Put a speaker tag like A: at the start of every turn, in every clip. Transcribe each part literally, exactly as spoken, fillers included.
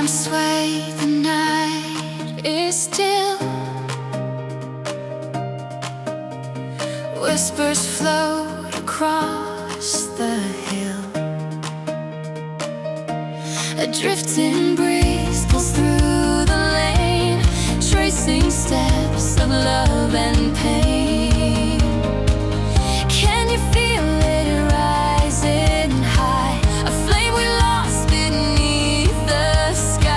A: arms sway, the night is still. Whispers float across the hill. A drifting breeze pulls through the lane, tracing steps of love and pain. Can you feel it rising high? A flame we lost beneath the sky.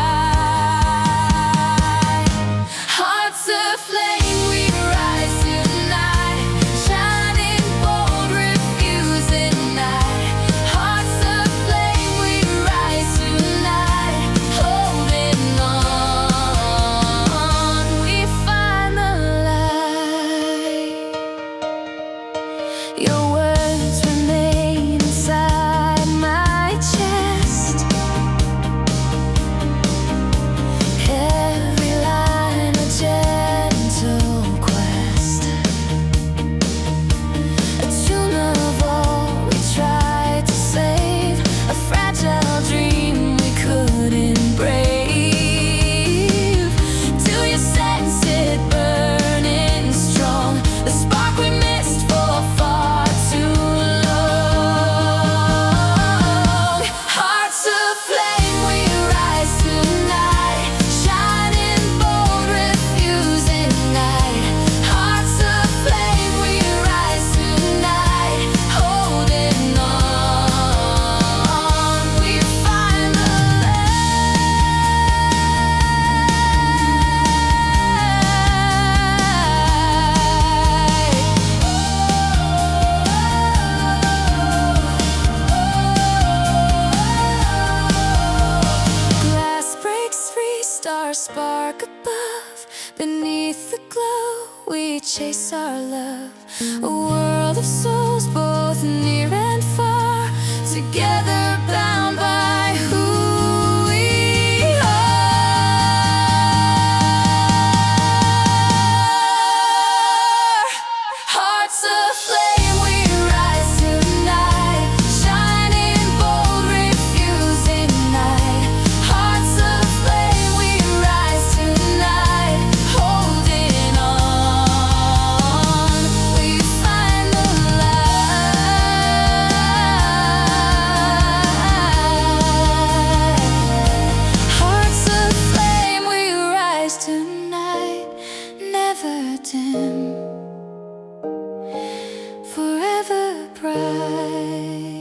A: Hearts aflame, we rise tonight, shining bold, refusing night. Hearts aflame, we rise tonight, holding on. We find the light. Your words remain inside my chest. Every line a gentle quest, a tune of all we tried to save, a fragile dream we couldn't brave. Till you sense it burning strong, the spark we missed for far too long. Hearts aflame, we rise tonight, shining bold, refusing night. Hearts aflame, we rise tonight, holding on. We find the glass breaks free, stars spark above. Beneath the glow, we chase our love. A world of souls, both near and far, together bound by who we are. Hearts aflame, we rise tonight, shining bold, refusing night. Hearts aflame, we rise tonight, holding on. We find the light. Hearts aflame, we rise tonight, never dim, forever bright.